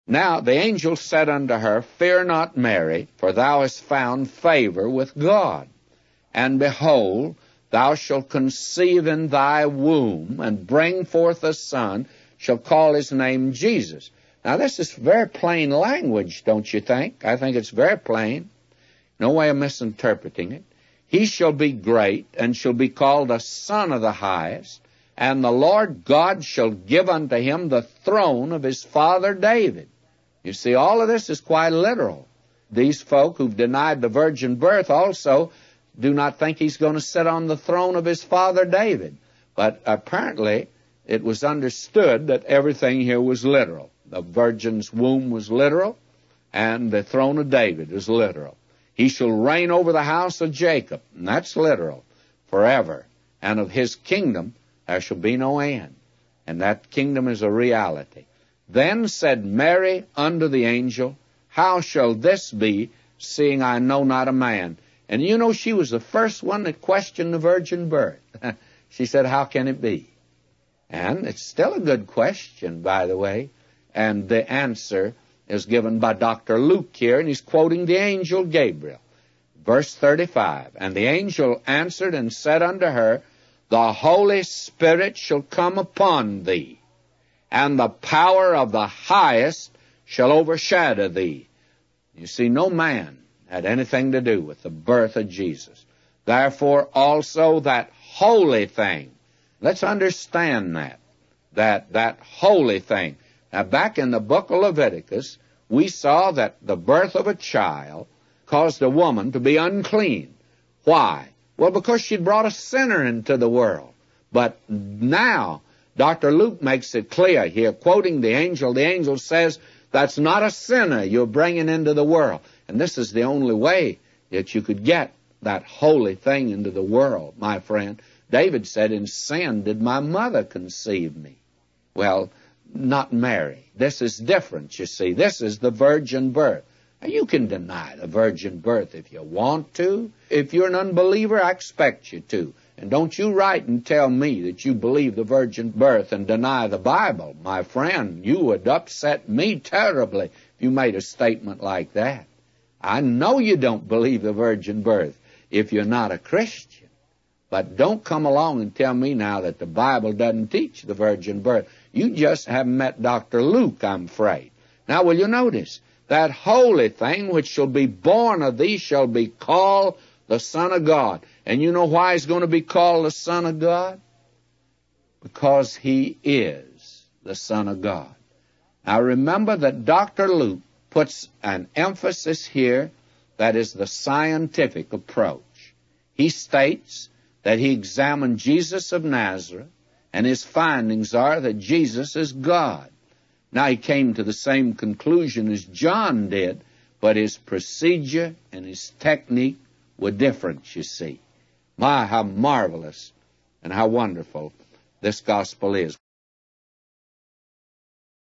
Now the angel said unto her, Fear not, Mary, for thou hast found favor with God. And behold, thou shalt conceive in thy womb, and bring forth a son, shall call his name Jesus. Now this is very plain language, don't you think? I think it's very plain. No way of misinterpreting it. He shall be great, and shall be called a Son of the Highest, and the Lord God shall give unto him the throne of his father David. You see, all of this is quite literal. These folk who've denied the virgin birth also do not think he's going to sit on the throne of his father David. But apparently it was understood that everything here was literal. The virgin's womb was literal, and the throne of David is literal. He shall reign over the house of Jacob, and that's literal, forever. And of his kingdom there shall be no end. And that kingdom is a reality. Then said Mary unto the angel, How shall this be, seeing I know not a man? And you know, she was the first one that questioned the virgin birth. She said, How can it be? And it's still a good question, by the way. And the answer is given by Dr. Luke here, and he's quoting the angel Gabriel. Verse 35, And the angel answered and said unto her, The Holy Spirit shall come upon thee, and the power of the highest shall overshadow thee. You see, no man had anything to do with the birth of Jesus. Therefore also that holy thing, let's understand that holy thing. Now back in the book of Leviticus, we saw that the birth of a child caused a woman to be unclean. Why? Well, because she'd brought a sinner into the world. But now, Dr. Luke makes it clear here, quoting the angel says, that's not a sinner you're bringing into the world. And this is the only way that you could get that holy thing into the world, my friend. David said, In sin did my mother conceive me. Well, not Mary. This is different, you see. This is the virgin birth. Now, you can deny the virgin birth if you want to. If you're an unbeliever, I expect you to. And don't you write and tell me that you believe the virgin birth and deny the Bible. My friend, you would upset me terribly if you made a statement like that. I know you don't believe the virgin birth if you're not a Christian. But don't come along and tell me now that the Bible doesn't teach the virgin birth. You just haven't met Dr. Luke, I'm afraid. Now, will you notice? That holy thing which shall be born of thee shall be called the Son of God. And you know why he's going to be called the Son of God? Because he is the Son of God. Now, remember that Dr. Luke puts an emphasis here that is the scientific approach. He states that he examined Jesus of Nazareth, and his findings are that Jesus is God. Now, he came to the same conclusion as John did, but his procedure and his technique were different, you see. My, how marvelous and how wonderful this gospel is.